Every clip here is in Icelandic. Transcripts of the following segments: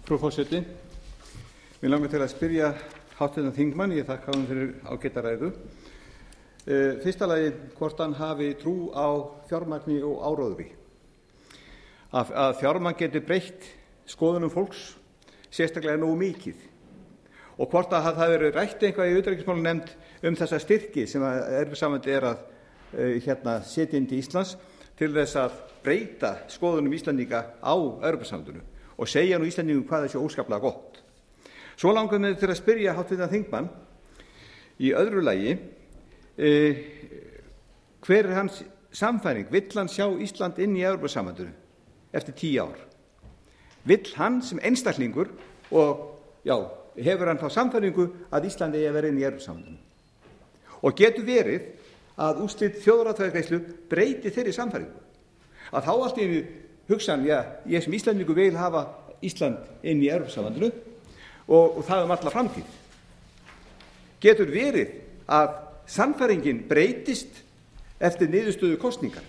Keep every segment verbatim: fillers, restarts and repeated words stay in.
Frú forseti. Mig langar til að spyrja háttvirtan þingmann, ég þakka hann fyrir ágæta ræðu. Uh, fyrsta lagi hvort hann hafi trú á fjármagni og áróðri. Að, að fjármagn getur breytt skoðunum fólks sérstaklega nógu mikið. Og hvort að það hafi verið rætt eitthvað í utanríkismálanefnd um þessa styrki sem Evrópusambandið er að uh, hérna, setja inn til Íslands til þess að breyta skoðunum Íslandinga á Evrópusambandinu og segja nú Íslandingum hvað það sé óskaplega gott. Svo langar mig til að spyrja háttvirtan þingmann í öðru lagi uh, hver er hans samfæring? Vill hann sjá Ísland inn í Evrópusambandinu eftir tíu ár? Vill hann sem einstaklingur og já, hefur hann þá samfæringu að Íslandi eigi að vera inn í Evrópusambandinu? Og getur verið að úrslit þjóðaratkvæðagreiðslu breyti þeirri samfæringu? Að þá allt í einu hugsa hann, já, ég sem Íslandingur vil hafa Ísland inn í Evrópusambandinu og, og það um alla framtíð. Getur verið að samfæringin breytist eftir niðurstöðu kosningar?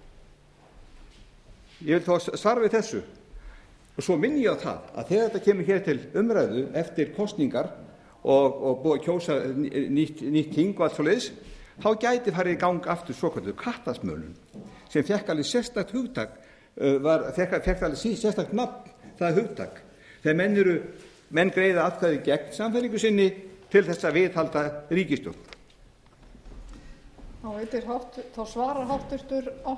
Ég vil þá svara við þessu. Og svo minni ég á það að þegar þetta kemur hér til umræðu eftir kosningar og, og búið að kjósa nýtt, nýtt þing og allt svoleiðis, þá gæti farið í gang aftur svokölluð kattasmölun sem fekk alveg sérstakt hugtak, var, fekk, fekk alveg sérstakt nafn það hugtak. Þegar menn, eru, menn greiða atkvæði gegn samfæringu sinni til þess að viðhalda ríkisstjórn. Þá, hátt, þá svarar háttvirtur